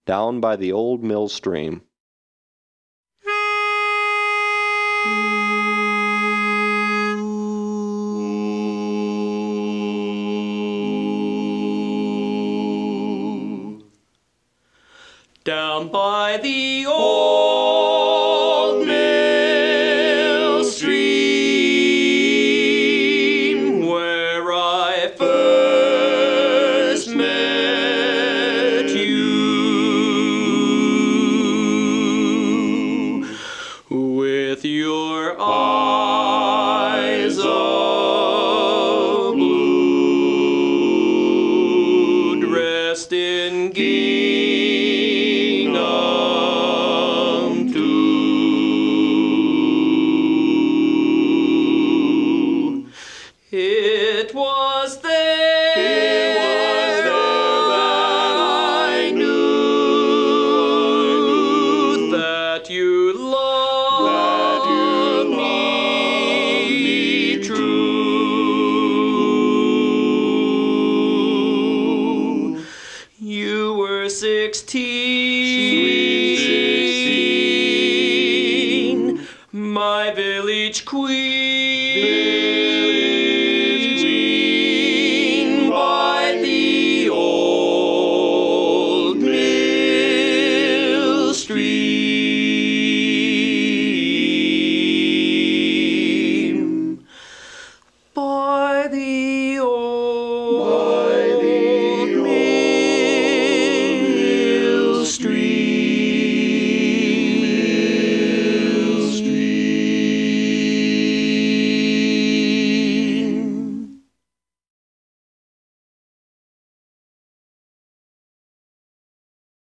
down by the old mill stream. Down by the old mill stream, where I first met you, with your eyes of blue, dressed in gingham too. It was there that I knew that you loved me true. You were 16, my village queen, by the old mill stream.